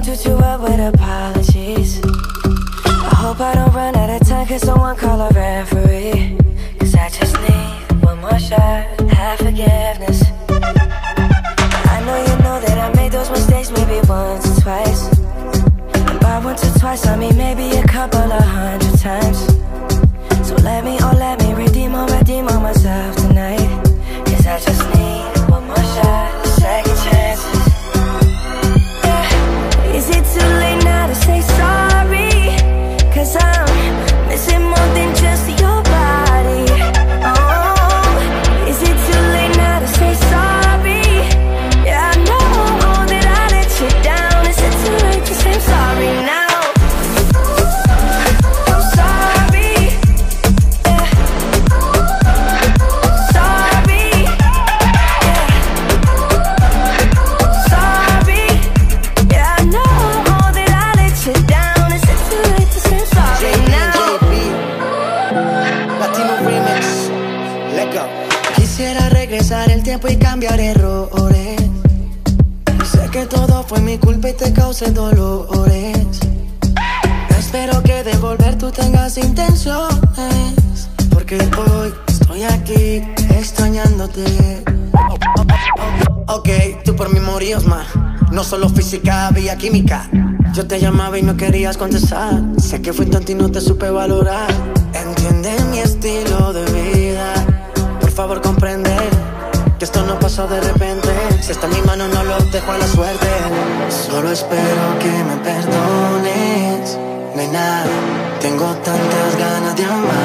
do too well with apologies. I hope I don't run out of time, can someone call a referee? Cause I just need one more shot, have forgiveness. I know you know that I made those mistakes maybe once or twice. And by once or twice I mean maybe a couple of 100 times. So let me redeem on myself tonight. Cause I just need one more shot, second chances. Yeah. Is it too late now to say sorry? Cause I'm missing more than just your body. Oh, is it too late now to say sorry? Yeah, I know that I let you down. Is it too late to say I'm sorry now? I'm sorry. Yeah. Sorry. Yeah. Sorry. Yeah, I know that I let you down. Is it too late to say I'm sorry now? Latino Remix, let go. Quisiera regresar el tiempo y cambiar errores. Sé que todo fue mi culpa y te causé dolores. Espero que de volver tú tengas intenciones, porque hoy estoy aquí extrañándote. Ok, tú por mí morías más. No solo física, había química. Yo te llamaba y no querías contestar. Sé que fui tonto y no te supe valorar. Entiende mi estilo de vida. Por favor comprende que esto no pasó de repente. Si está en mi mano no lo dejo a la suerte. Solo espero que me perdones, nena. Tengo tantas ganas de amar.